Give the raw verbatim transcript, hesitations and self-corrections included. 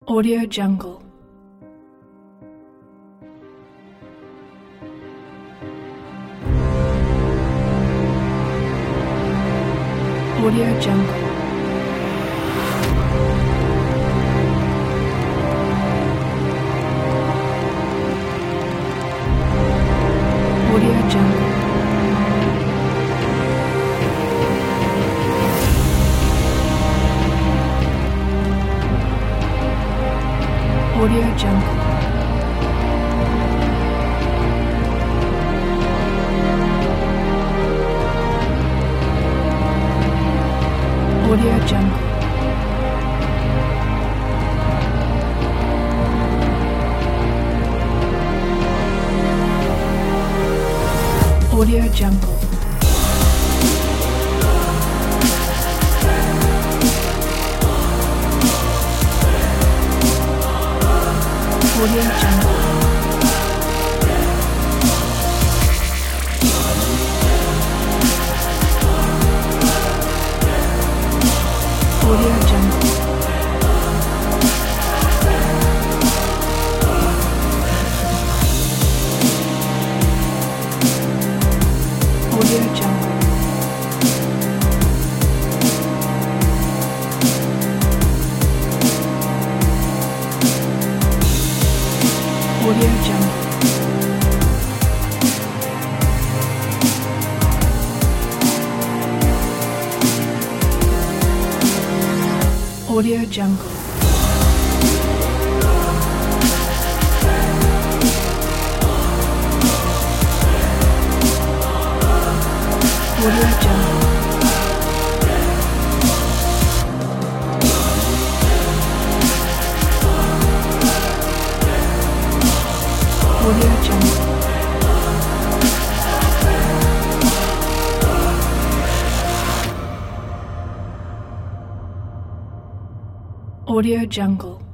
Audio Jungle. Audio Jungle. Audio Jungle. Audio Jungle. Audio Jungle. Audio Jungle. Audio Jungle. Audio Jungle. Audio Jungle. Audio Jungle. Audio Jungle. Audio Jungle. Audio Jungle. Audio Jungle.